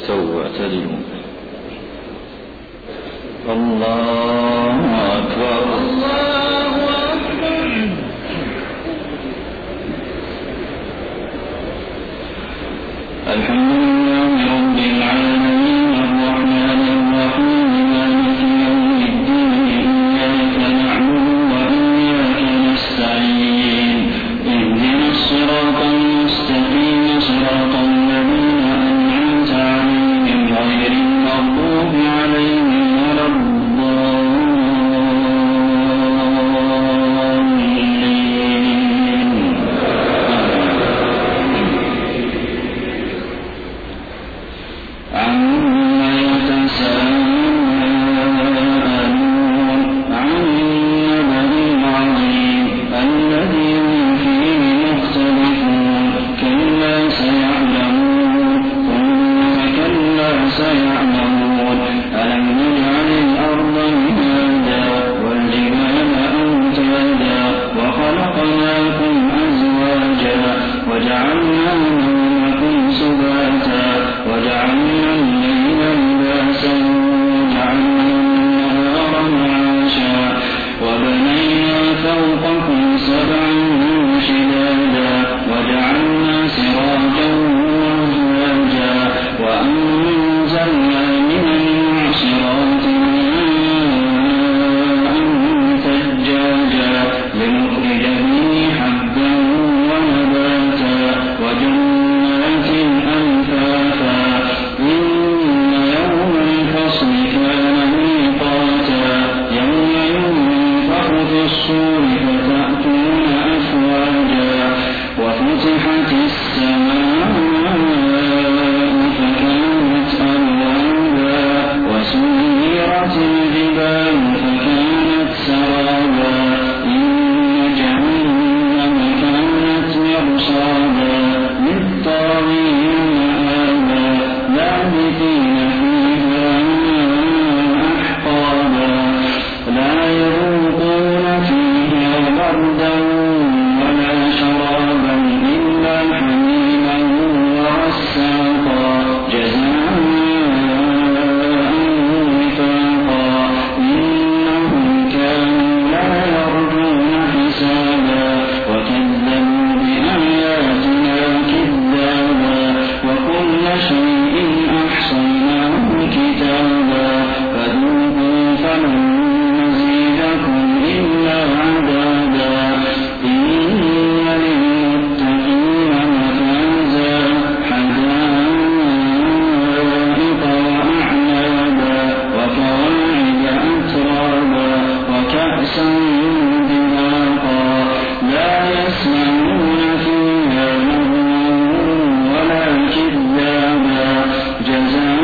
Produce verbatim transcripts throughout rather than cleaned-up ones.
استووا اعتدلوا. الله أكبر. الله أكبر. الحمد لله رب العالمين الرحمن الرحيم مالك يوم الدين إياك نعبد وإياك نستعين اهدنا الصراط المستقيم صراط الذين أنعمت عليهم غير المغضوب عليهم ولا الضالين. عما يتساءلون عن النبأ العظيم الذي هم فيه مختلفون كلا سيعلمون ثم كلا سيعلمون ألم نجعل الأرض مهادا والجبال أوتادا وخلقناكم أزواجا وجعلنا نومكم سباتا وجعلنا الليل لباسا وجعلنا النهار معاشا وبنينا فوقكم سبعا شدادا وجعلنا سراجا وزواجا وأنزلنا من المعصرات ماء ثجاجا لنخرج به حبا ونباتا وجنات ألفافا إن يوم الفصل كان ميقاتا يوم ينفخ في الصور فتأتون أفواجا وفتحت السماء فكانت أبوابا وسيرت الجبال فكانت سرابا إن جهنم كانت مرصادا للطاغين مآبا لابثين فيها أحقابا لا يذوقون فيها بردا ولا شرابا إلا حميما وغساقا جزاء وفاقا إنهم كانوا لا يرجون حسابا وكذبوا بآياتنا كذابا وكل شيء أحصيناه كتابا فذوقوا فلن نزيدكم إلا عذابا إن للمتقين مفازا حدائق وأعنابا وكواعب أترابا وكأسا دهاقا لا يسمعون فيها لغوا ولا كذابا جزاء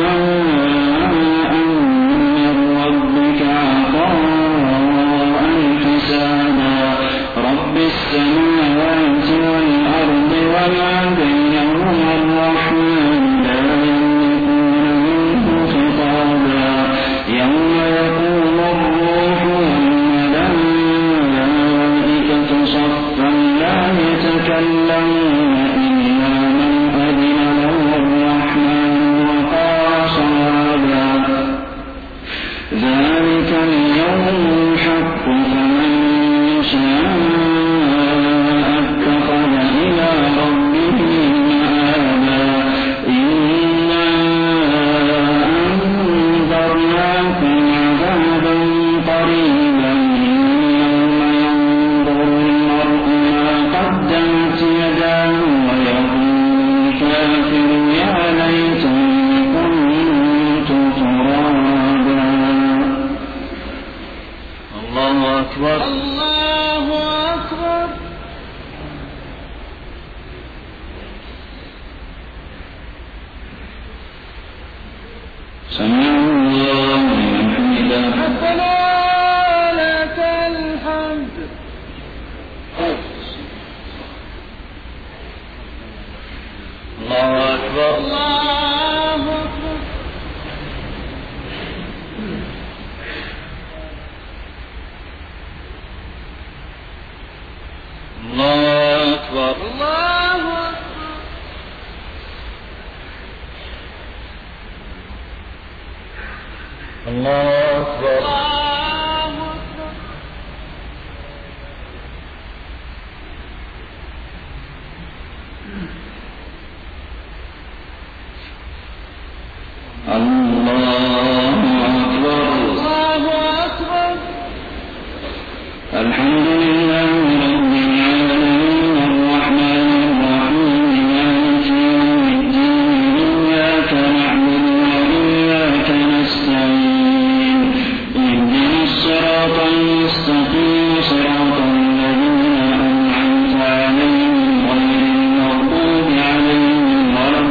من ربك عطاء حسابا رب السماوات والأرض وما بينهما الرحمن لا يملكون منه خطابا يوم يقوم الروح والملائكة صفا لا يتكلمون إلا من أذن له الرحمن وقال صوابا ذلك اليوم الحق فمن شاء اتخذ إلى ربه مآبا إنا أنذرناكم عذابا قريبا يوم ينظر المرء ما قدمت يداه ويقول الكافر يا ليتني كنت ترابا. الله أكبر. الله أكبر. سمع الله لمن حمده. ربنا لك الحمد. الله أكبر. الله أكبر. الله أكبر. الله أكبر. الله أكبر. الحمد لله رب العالمين الرحمن الرحيم مالك يوم الدين إياك نعبد وإياك نستعين اهدنا الصراط المستقيم صراط الذين أنعمت عليهم غير المغضوب عليهم ولا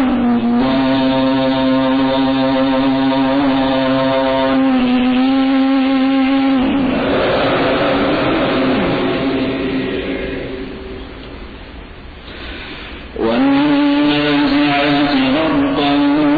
والنازعات غرقا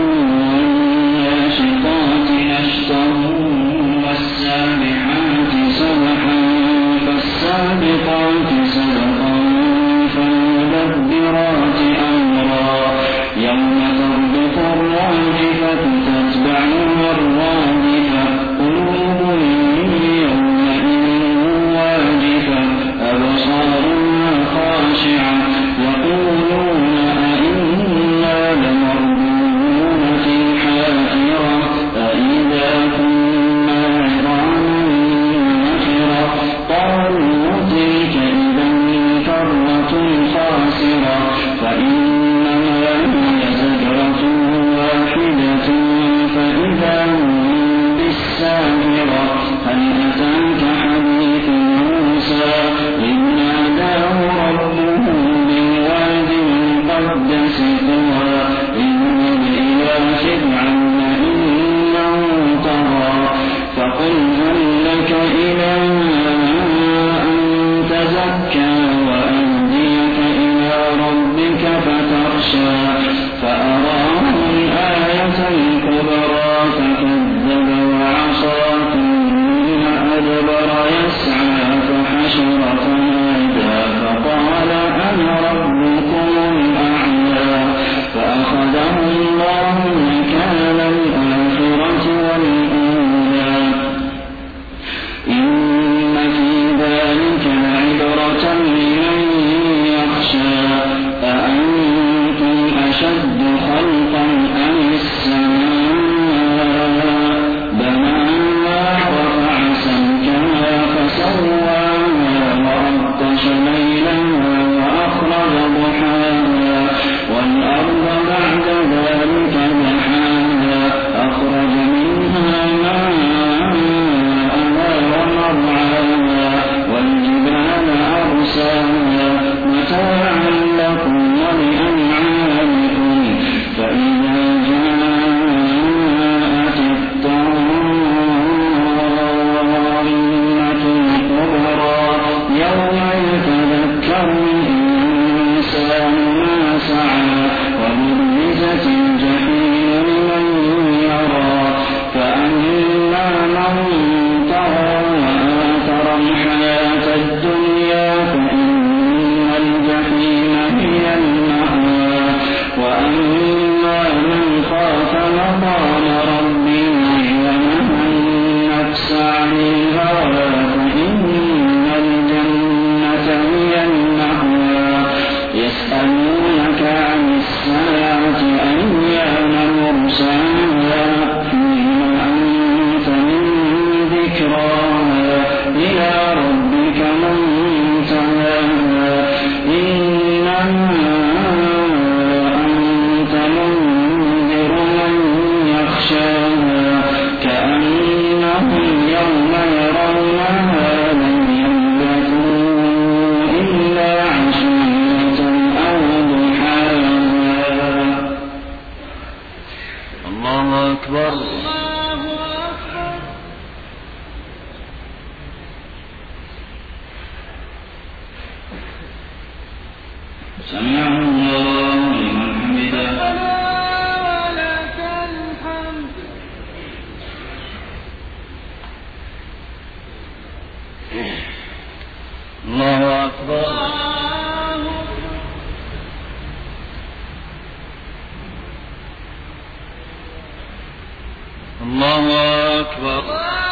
والناشطات نشطا والسابحات سبحا فالسابقات سبقا فالمدبرات أمرا يوم ترجف الراجفة تتبعها الرادفة قلوب يومئذ واجفة أبصارها خاشعة يقولون أئنا لمردودون في الحافرة أئذا كنا عظاما نخرة قالوا تلك إذا كرة خاسرة فإنما هي زجرة واحدة فإذا هم بالساهرة هل أتاك حديث موسى إذ ناداه ربه بالوادي المقدس طوى اذهب إلى فرعون إنه طغى فقل هل لك إلى أن تزكى وأهديك إلى ربك فتخشى فأراه الآية الكبرى فكذب وعصى ثم أدبر يسعى فحشر فنادى فقال أنا ربكم الأعلى فأخذه الله نكال الآخرة والأولى إن في ذلك لعبرة لمن يخشى أأنتم أشد خلقا أم السماء بناها رفع سمكها فسواها وأغطش ليلها وأخرج ضحاها والأرض بعد ذلك دحاها أخرج منها ماءها ومرعاها والجبال أرساها متاعا لكم ولأنعامكم فإذا جاءت الطامة الكبرى يوم يتذكر الإنسان ما سعى وبرزت الجحيم لمن يرى فأما من طغى وآثر الحياة الدنيا فإن الجحيم هي المأوى وأما من خاف مقام ربه ونهى النفس عن الهوى فإن الجنة هي المأوى يسألونك عن الساعة أيان مرساها فيما أنت من ذكراها إلى ربك منتهاها إنما أنت منذر من يخشاها كأنهم يوم يرونها لم يلبثوا إلا عشية أو ضحاها. الله أكبر. سمع الله لمن حمده. ولك الحمد. الله أكبر. الله أكبر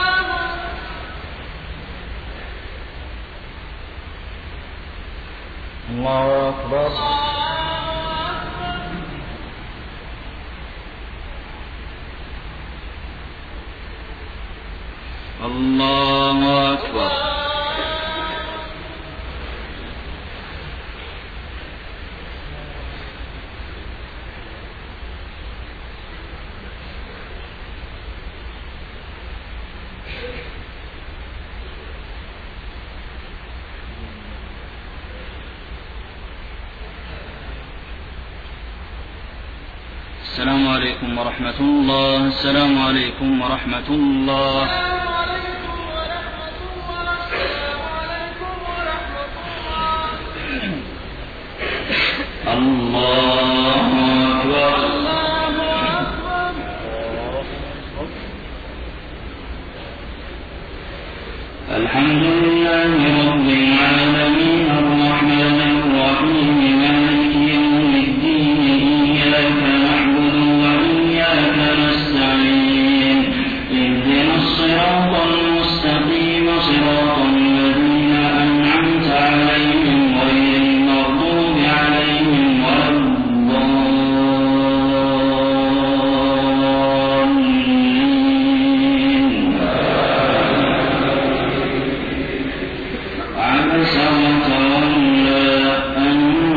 الله أكبر الله أكبر. السلام عليكم ورحمة الله. السلام عليكم ورحمة الله. الله أكبر. الحمد لله رب العالمين الرحمن الرحيم مالك يوم الدين إياك نعبد وإياك نستعين اهدنا الصراط المستقيم صراط الذين أنعمت عليهم غير المغضوب عليهم ولا الضالين. عبس وتولى أن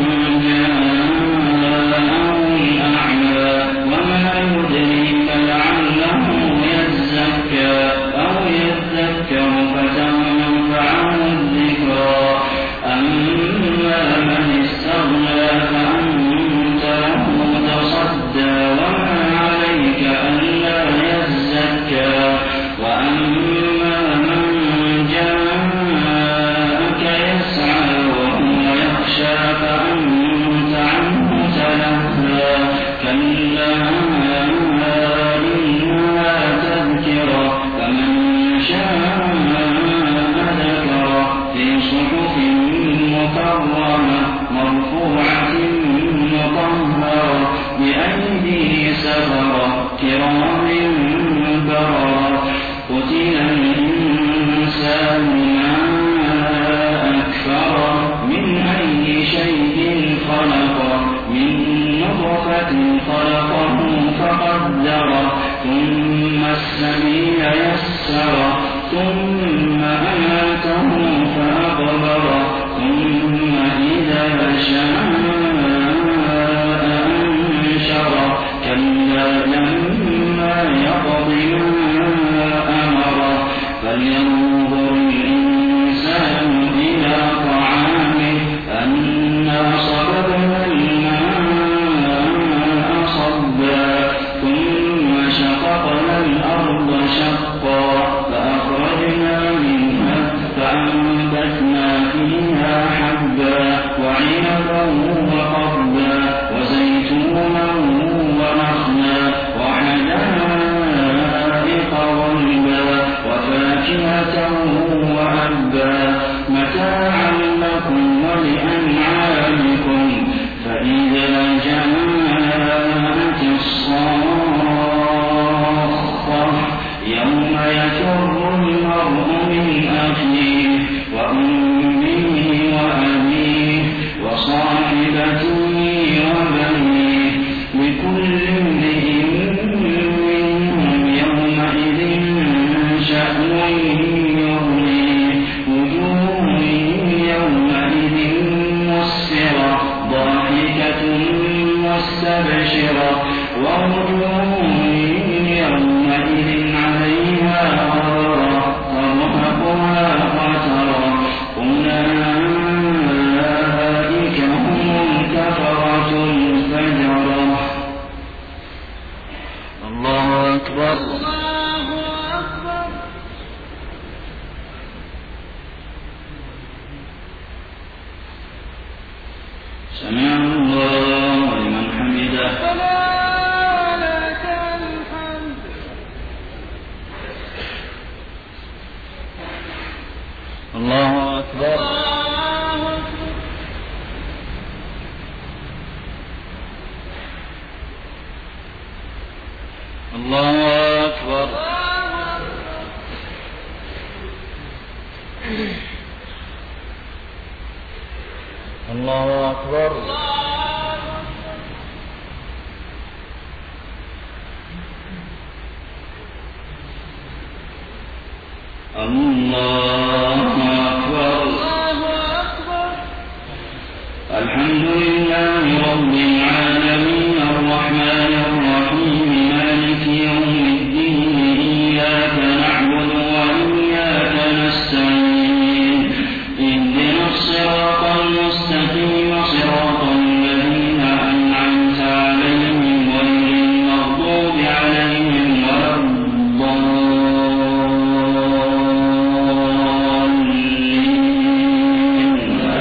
جاءه الأعمى وما يدريك لعله يزكى أو يذكر فتنفعه الذكرى أما من استغنى فأنت له تصدى وما عليك ألا يزكى وأما من جاءك يسعى وهو يخشى فأنت عنه تلهى كلا إنها تذكرة فمن شاء ذكره في صحف مكرمة مرفوعة مطهرة بأيدي سفرة كرام بررة قتل الإنسان ما أكفره من أي شيء خلقه من نطفة خلقه فقدره ثم السبيل يسره ثم أماته فأقبره ثم إذا شاء أنشره كلا لما يقض ما أمره فلينظر الإنسان إلى طعامه أنا صببنا الماء صبا ثم شققنا الأرض شقا فأخرجنا منها فأنبتنا فيها حبا وعنبا وقضبا وزيتونا ونخلا وحدائق غلبا وفاكهة وأبا متاعا لكم ولأنعامكم فإذا جاءت الصاخة يوم يفر المرء من أخيه وأمه وأبيه وصاحبته وبنيه لكل امرئ منهم يومئذ شأن يغنيه وجوه يومئذ مسفرة ضاحكة مستبشرة ووجوه يومئذ عليها غبرة ترهقها قترة أولئك هم الكفرة الفجرة. الله أكبر. سمع الله لمن حمده. الله أكبر. الله أكبر. أكبر. الله أكبر. الله أكبر. الحمد لله رب العالمين الرحمن الرحيم مالك يوم الدين إياك نعبد وإياك نستعين اهدنا الصراط المستقيم صراط الذين أنعمت عليهم غير المغضوب عليهم ولا الضالين.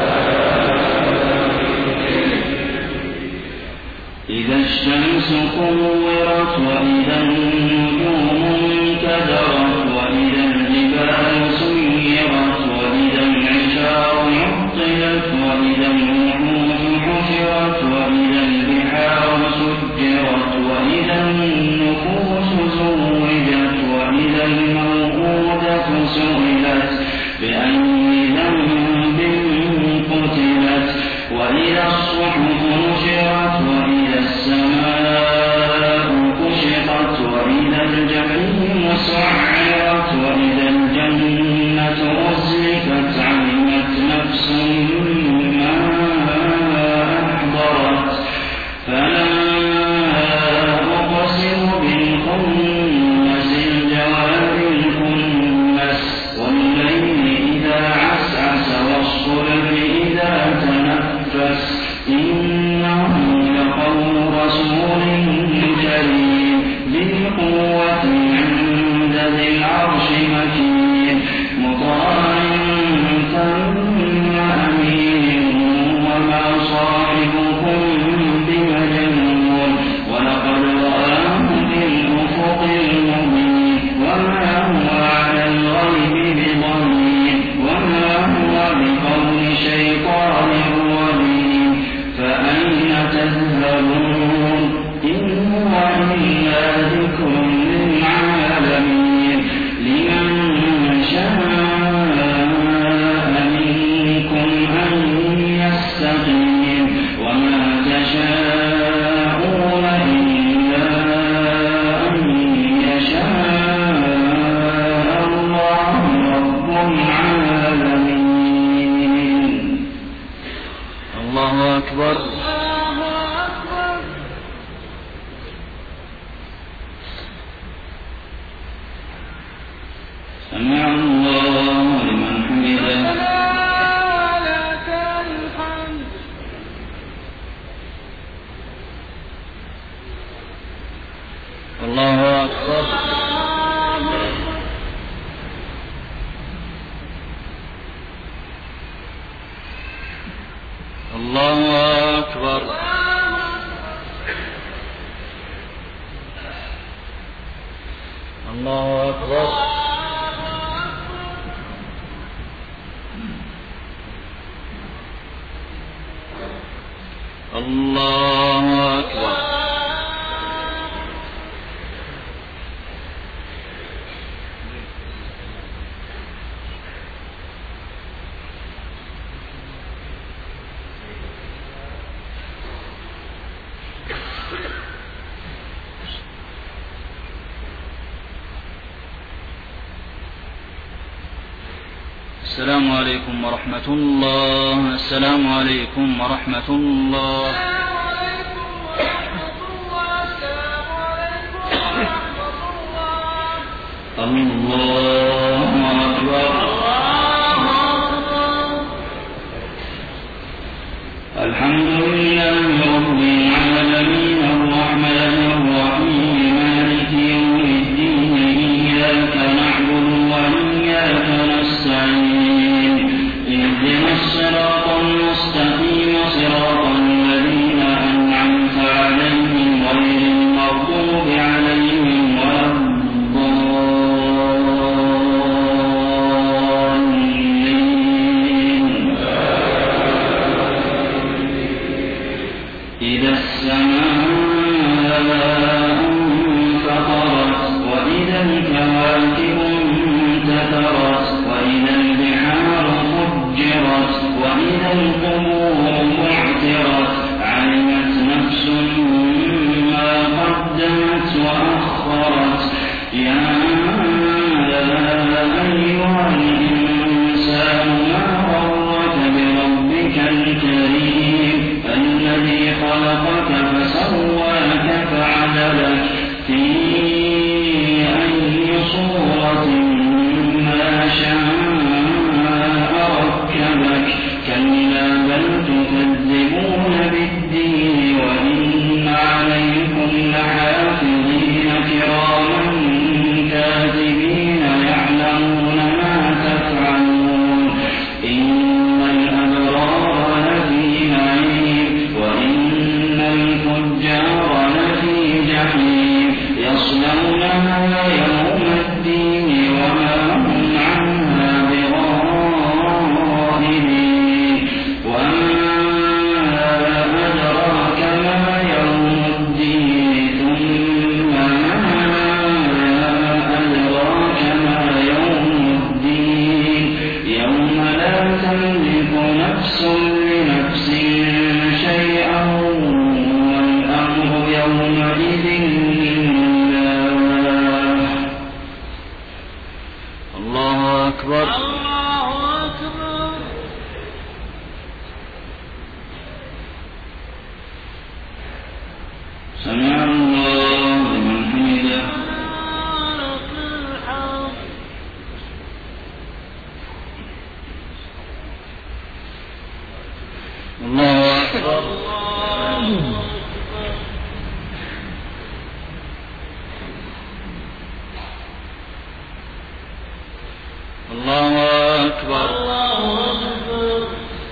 إذا الشمس كورت وإذا النجوم انكدرت وإذا الجبال سيرت وإذا العشار عطلت وإذا الوحوش حشرت وإذا البحار سجرت وإذا النفوس زوجت وإذا الموءودة سئلت بأي ذنب قتلت وإذا الصحف نشرت وإذا السماء كشطت وإذا الجحيم سعرت وإذا الجنة أزلفت علمت نفس ما أحضرت فلا أقسم بالخنس الجوار الكنس والليل إذا عسعس والصبح إذا تنفس إنه لقول رسول كريم ذي قوة عند ذي العرش مكين مطاع ثم أمين وما صاحبكم بمجنون ولقد رآه بالأفق المبين وما هو على الغيب بضنين وما هو بقول شيطان رجيم فأين تذهبون إن هو إلا ذكر للعالمين لمن شاء منكم أن يستقيم وما تشاءون إلا أن يشاء الله رب العالمين. الله أكبر. سمع الله لمن حمده. ولك الحمد. الله أكبر. الله أكبر. الله أكبر. الله أكبر. السلام عليكم ورحمة الله. السلام عليكم ورحمة الله. الله أكبر. الحمد لله رب العالمين الرحمن الرحيم مالك يوم الدين إياك نعبد وإياك نستعين اهدنا الصراط المستقيم صراط الذين أنعمت عليهم غير المغضوب عليهم ولا الضالين. يا أيها الإنسان ما غرك بربك الكريم الذي خلقك فسواك فعدلك في أي صورة ما شاء ركبك كلا بل تكذبون بالدين وإن عليكم لحافظين كراما كاتبين يعلمون ما تفعلون إن الأبرار لفي نعيم وإن الفجار لفي جحيم يصلونها يوم الدين وما هم عنها بغائبين وما أدراك ما يوم الدين ثم ما أدراك ما يوم الدين يوم لا تملك نفس لنفس شيئا والأمر يومئذ لله. الله أكبر. الله أكبر. سمع الله لمن حمده. لك الحمد. الله أكبر. الله أكبر. الله أكبر. الله أكبر.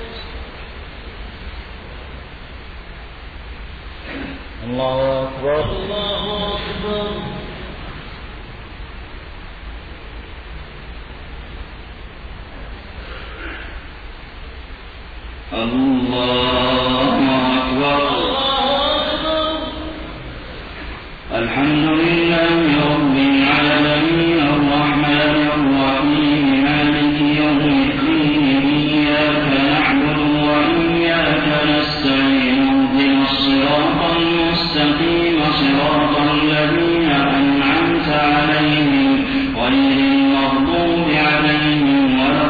الله أكبر. الله أكبر. الله أكبر. الحمد لله رب العالمين الرحمن الرحيم مالك يوم الدين إياك نعبد وإياك نستعين اهدنا الصراط المستقيم صراط الذين أنعمت عليهم غير المغضوب عليهم ولا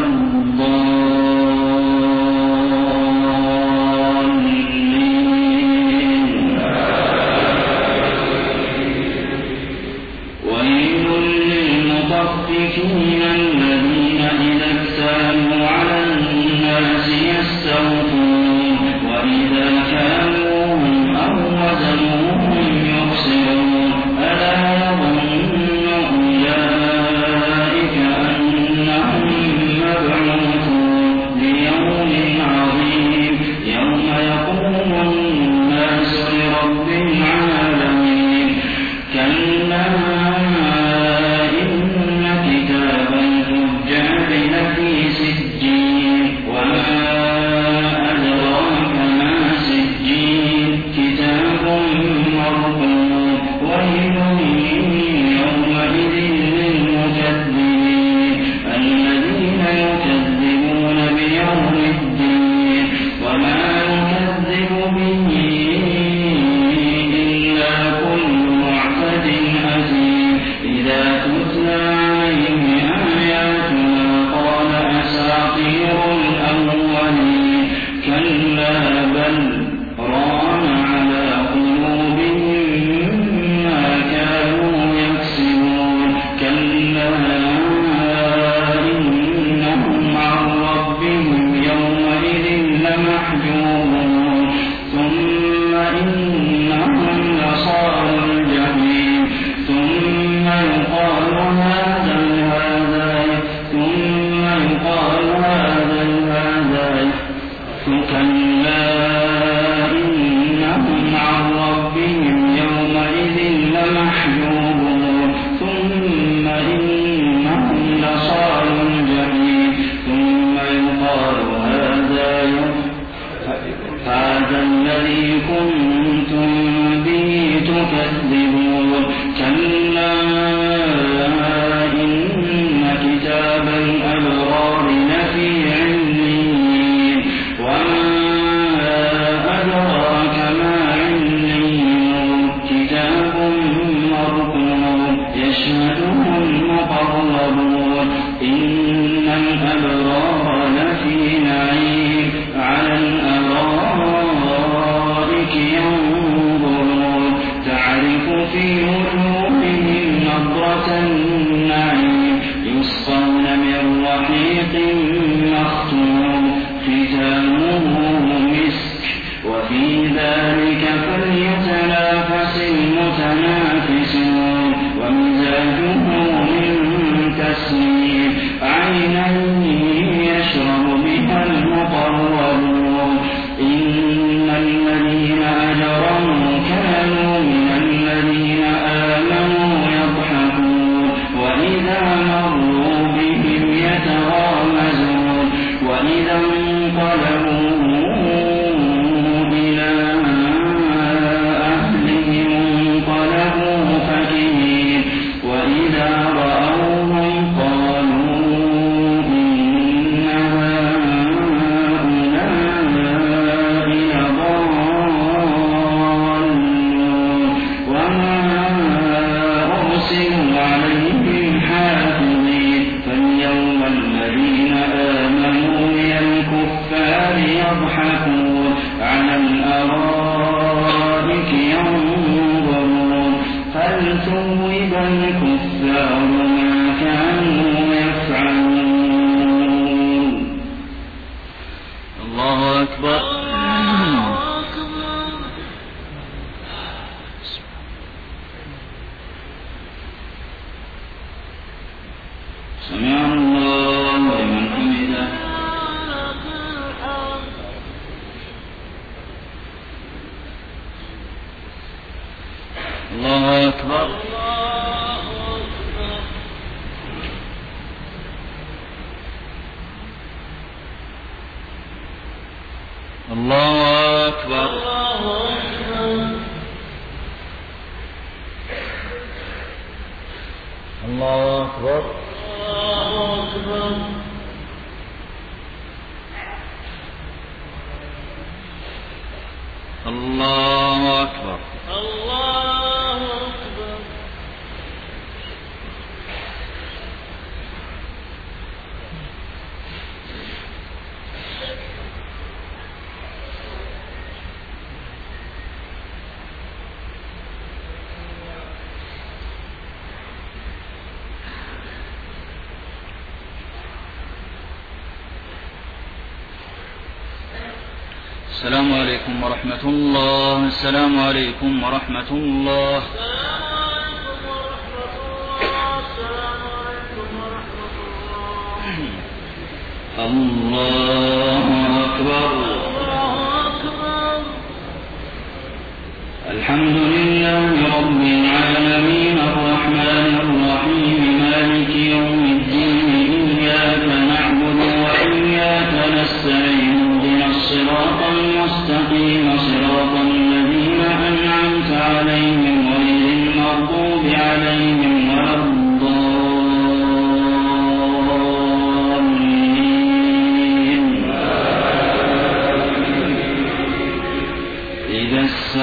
الضالين. ويل للمطففين الذين إذا اكتالوا على الناس يستوفون وإذا كالوهم أو وزنوهم يخسرون ألا يظن أولئك أنهم مبعوثون ليوم عظيم يوم يقوم الناس لرب العالمين كلا إن كتاب نضرة النعيم يسقون من رحيق مختوم ختامه مسك وفي ذلك فليتنافس المتنافسون ومزاجه من تسنيم عينا يشرب بها المقربون إن الذين أجرموا كانوا من الذين آمنوا يضحكون وإذا مروا بهم يتغامزون وإذا انقلبوا إلى أهلهم انقلبوا فكهين وإذا رأوهم قالوا إن هؤلاء لضالون وما أرسلوا عليهم حافظين فاليوم الذين آمنوا من الكفار يضحكون على الأرائك ينظرون هل ثوب الكفار ما كانوا يفعلون. الله أكبر. سمع الله لمن حمده. الله أكبر. الله أكبر. الله أكبر. الله أكبر. السلام عليكم ورحمة الله. السلام عليكم ورحمة الله. الله أكبر. الحمد لله رب العالمين الرحمن الرحيم مالك يوم الدين إياك نعبد وإياك نستعين اهدنا الصراط المستقيم صراط الذين أنعمت عليهم غير المغضوب عليهم ولا الضالين. إذا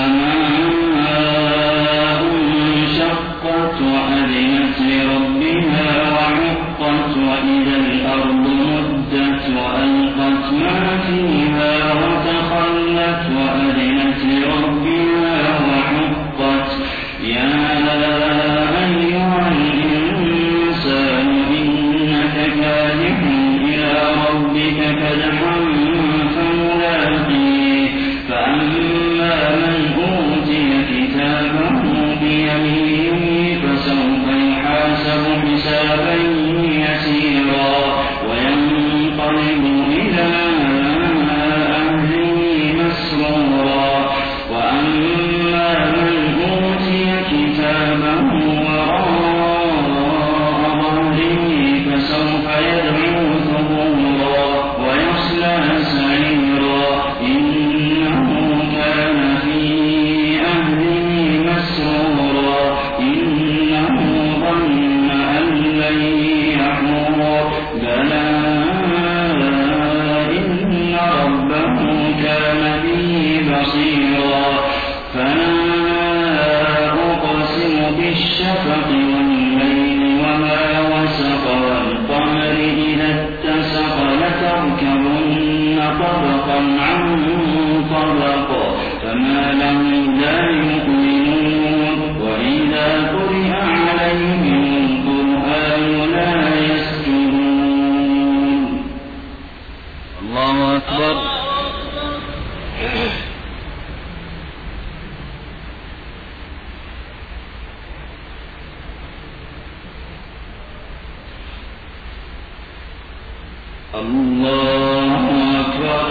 السماء انشقت وأذنت لربها وحقت وإذا الأرض مدت وألقت ما فيها وتخلت وأذنت لربها وحقت يا أيها الإنسان إنك كادح إلى ربك كدحا فملاقيه فأما من أوتي كتابه بيمينه فسوف يحاسب حسابا يسيرا وينقلب إلى أهله مسرورا وأما من أوتي كتابه وراء ظهره فسوف يدعو ثبورا ويصلى سعيرا إنه كان في أهله مسرورا إنه ظن أن لن يحور بلى إن ربه كان به بصيرا فلا أقسم بالشفق والليل وما وسق والقمر إذا اتسق لتركبن طبقا عن طبق فما لهم لا يؤمنون وإذا قرئ عليهم الله أكبر.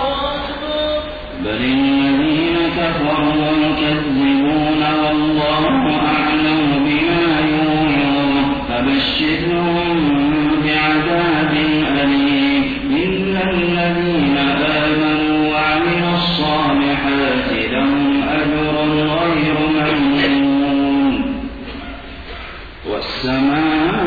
بل الذين كفروا يكذبون والله أعلم بما يوعون فبشرهم بعذاب أليم إلا الذين آمنوا وعملوا الصالحات لهم أجر غير ممنون. والسماء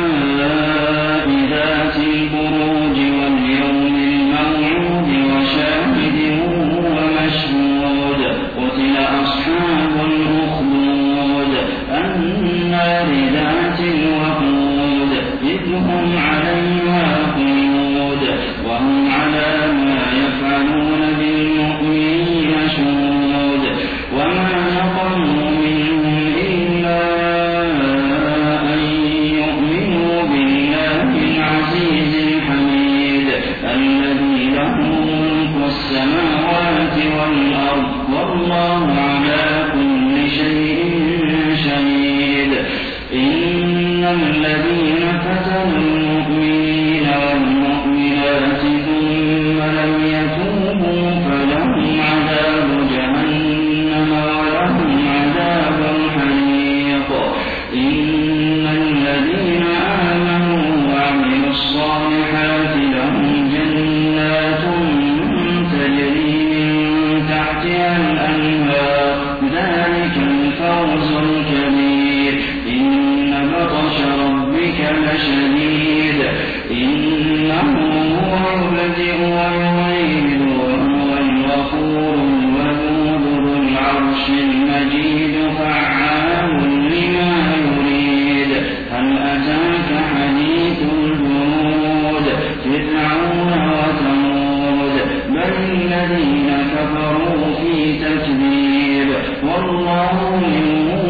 ذات البروج واليوم الموعود وشاهد ومشهود قتل أصحاب الأخدود النار ذات الوقود إذ هم عليها قعود وهم على ما يفعلون بالمؤمنين شهود وما نقموا منهم إلا أن يؤمنوا بالله العزيز الحميد الذي له ملك السماوات والأرض والله على كل شيء شهيد. إن الذين فتنوا المؤمنين والمؤمنات ثم لم يتوبوا فلهم عذاب جهنم ولهم عذاب الحريق. إن الذين آمنوا وعملوا الصالحات لهم جنات تجري من تحتها الأنهار ذلك الفوز الكبير. إن بطش ربك لشديد إنه هو يبدئ ويعيد وهو الغفور الودود ذو العرش المجيد فعال لما يريد. هل أتاك حديث الجنود فرعون وثمود بل الذين كفروا في تكذيب والله من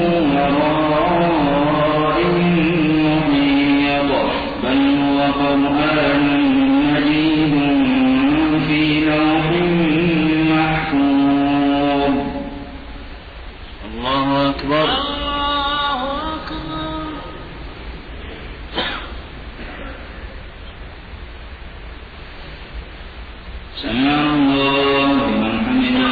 ورائهم محيط. بل هو قرآن مجيد في لوح محفوظ. الله أكبر. الله أكبر. سمع الله لمن حمده.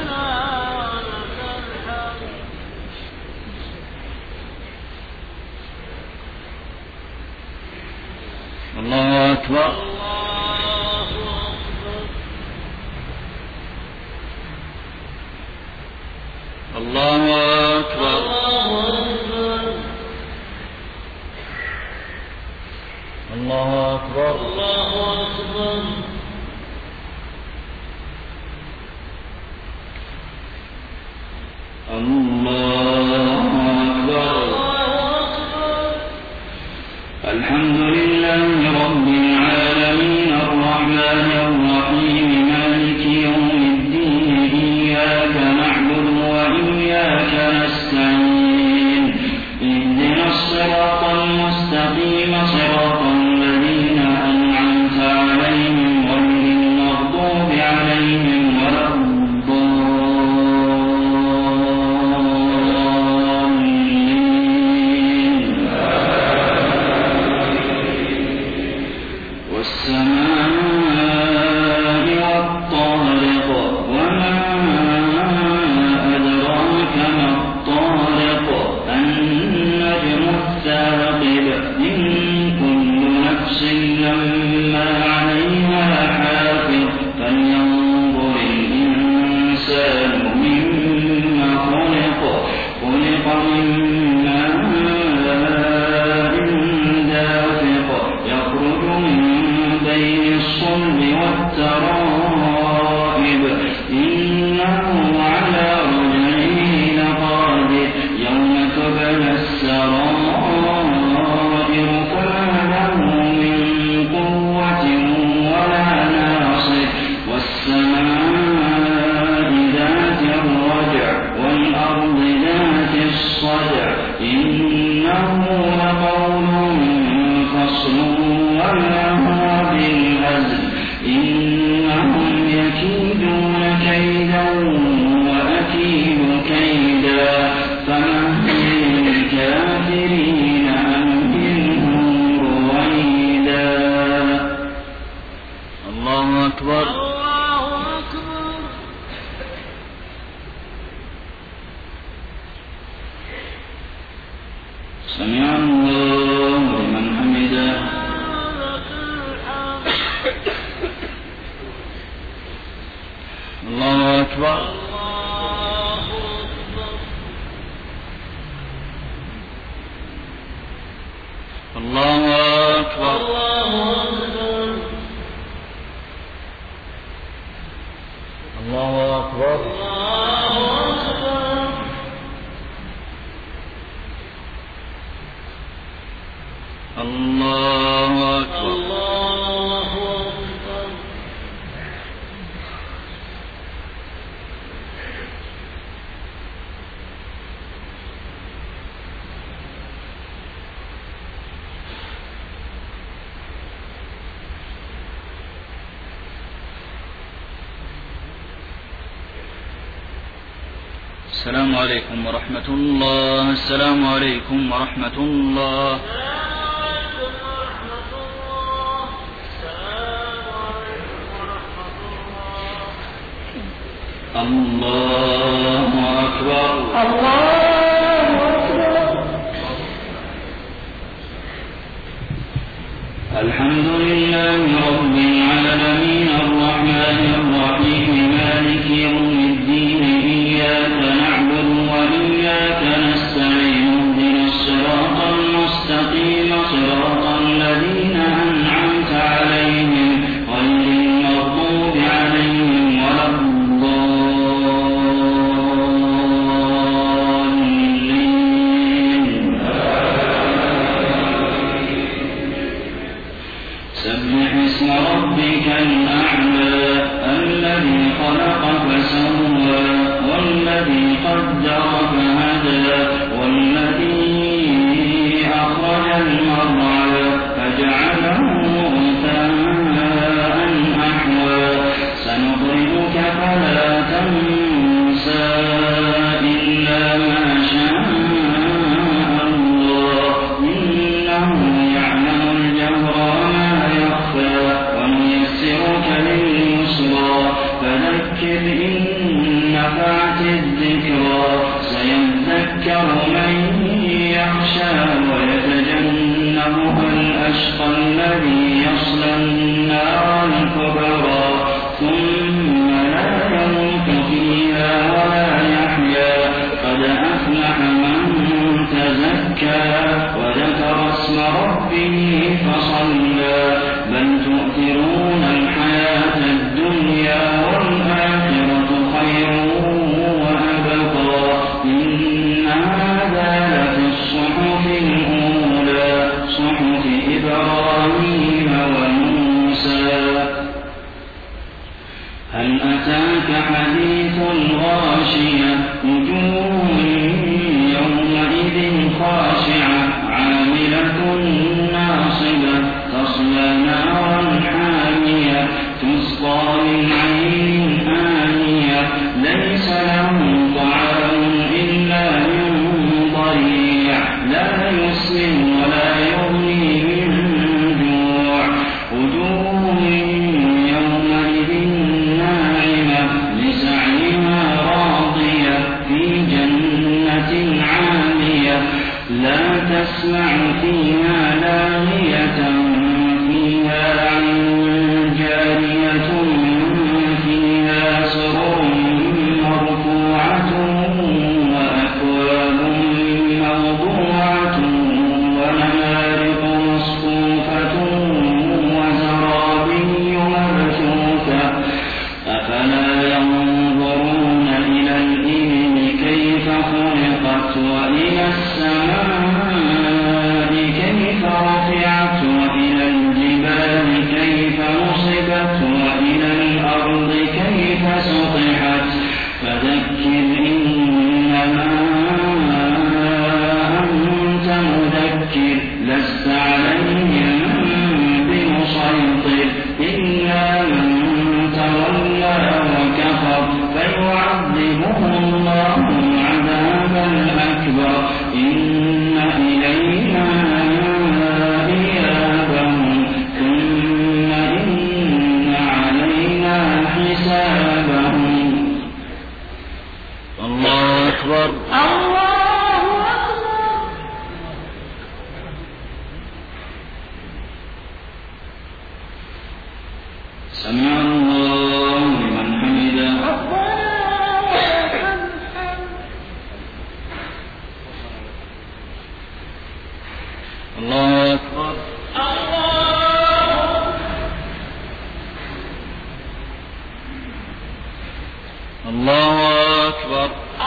الله أكبر. الله أكبر. الله أكبر. الله أكبر. الحمد لله رب العالمين الرحمن الرحيم مالك يوم الدين إياك نعبد وإياك نستعين اهدنا الصراط المستقيم صراط الذين أنعمت عليهم غير المغضوب عليهم ولا والسماء والطارق وما أدراك ما الطارق النجم الثاقب إن كل نفس لما عليها حافظ فلينظر الإنسان مما خلق خلق من ماء دافق يخرج من بين الصلب والترائب إنه على رجعه لقادر يوم تبلى السرائر فما له من قوة ولا ناصر. والسماء ذات الرجع والأرض ذات الصدع إنه لقول فصل وما هو بالهزل إنهم يكيدون كيدا وأكيد كيدا فمهل الكافرين أمهلهم رويدا. سمع الله لمن حمده. الله أكبر. الله أكبر. الله أكبر. الله أكبر. السلام عليكم ورحمة الله. السلام عليكم ورحمة الله. الله أكبر. الله أكبر. الحمد لله رب العالمين الرحمن الرحيم مالك يوم الدين إياك نعبد وإياك نستعين اهدنا الصراط المستقيم صراط الذين أنعمت عليهم غير المغضوب عليهم ولا الضالين. سبح اسم ربك الأعلى الذي خلق فسوى والذي قدر فهدى والذي أخرج المرعى فجعله غثاء أحوى. سنقرئك فلا تنسى إلا ما شاء الله إنه يعلم الجهر وما يخفى ونيسرك لليسرى فذكر إن نفعت الذكرى سيذكر من يخشى ويتجنبها الأشقى الذي يصلى النار الكبرى ثم لا يموت فيها ولا يحيا. قد أفلح من تزكى وذكر اسم ربه فصلى بل تؤثرون الحياة الدنيا والآخرة خير وأبقى إن هذا لفي الصحف الأولى صحف إبراهيم وموسى. هل أتاك حديث الغاشية وجوه يومئذ خاشعة عاملة ناصبة تصلى نارا حامية تسقى من عين آنية ليس لهم طعام إلا من ضريع لا يسمن ولا يغني من جوع. وجوه يومئذ ناعمة لسعيها راضية في جنة عالية لا تسمع فيها لاغية فيها عين جارية فيها سرر مرفوعة وأكواب موضوعة ونمارق مصفوفة وزرابي مبثوثة. أفلا ينظرون إلى الإبل كيف خلقت وإلى السماء كيف رفعت وإلى سمع الله لمن حمده. الله أكبر. الله أكبر.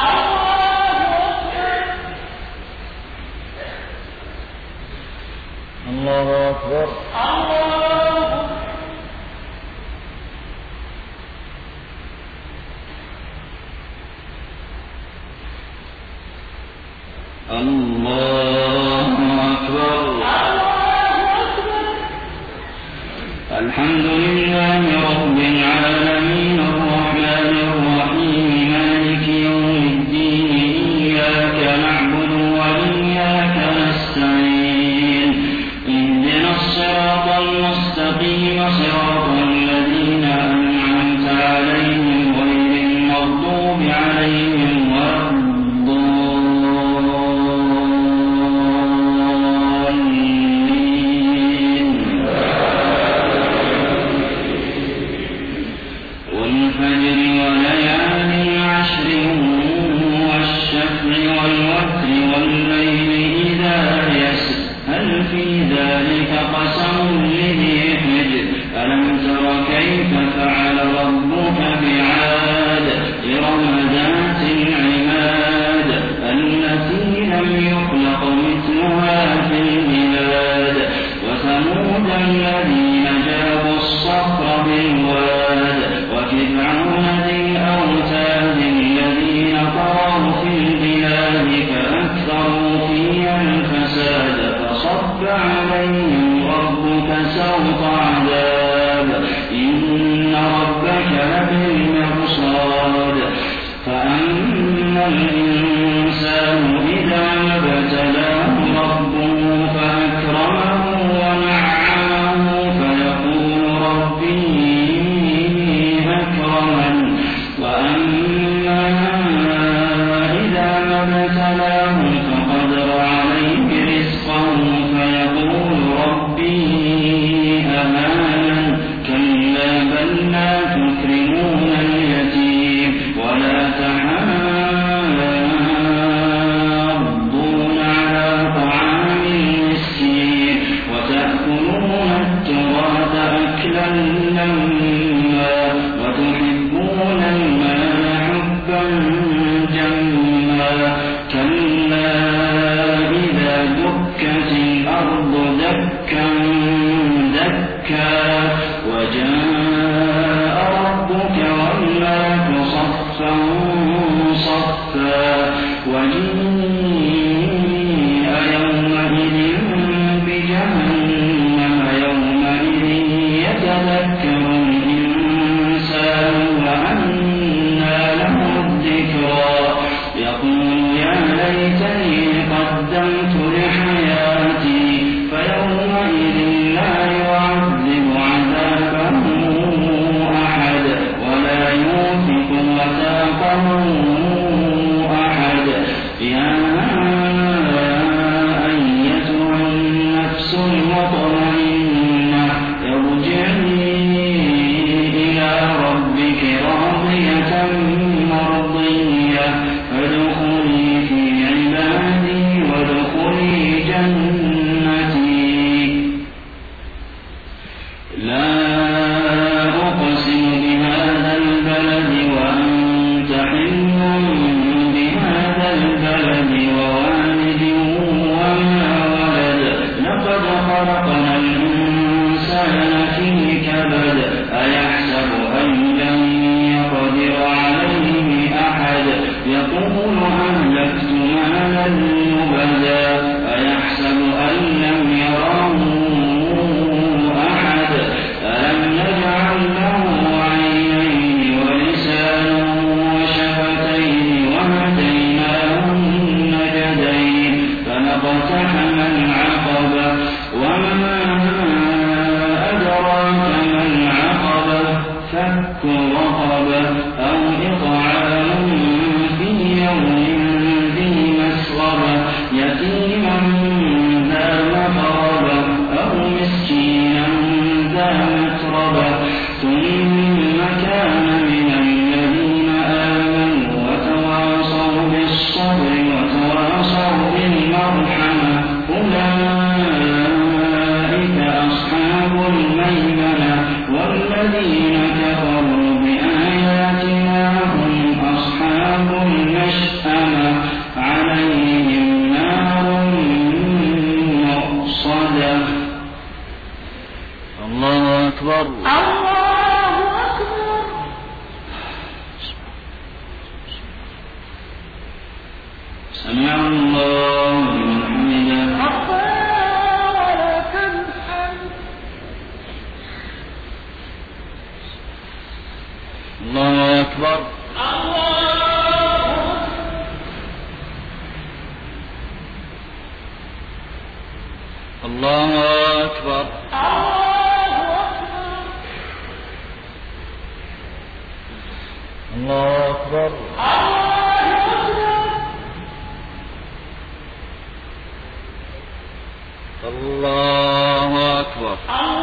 الله أكبر. الله أكبر. الحمد لله رب العالمين الرحمن الرحيم مالك يوم الدين إياك نعبد وإياك نستعين اهدنا الصراط المستقيم صراط الذين أنعمت عليهم غير المغضوب عليهم ولا ثم كان من الذين آمنوا وتواصوا بالصبر وتواصوا بالمرحمة أولئك أصحاب الميمنة والذين كفروا بآياتنا هم أصحاب المشأمة عليهم نار مؤصدة. الله أكبر. الله أكبر. سمع الله لمن حمده. ربنا ولك الحمد. الله أكبر. الله أكبر. الله أكبر. الله أكبر.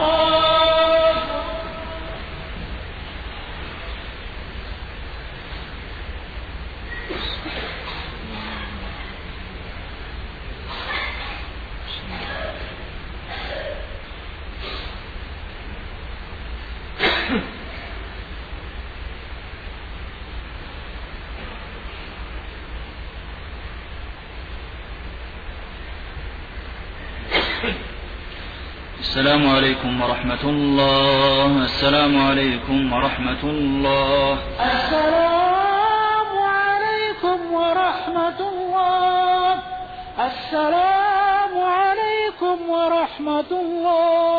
السلام عليكم ورحمة الله. السلام عليكم ورحمة الله. السلام عليكم ورحمة الله. السلام عليكم ورحمة الله.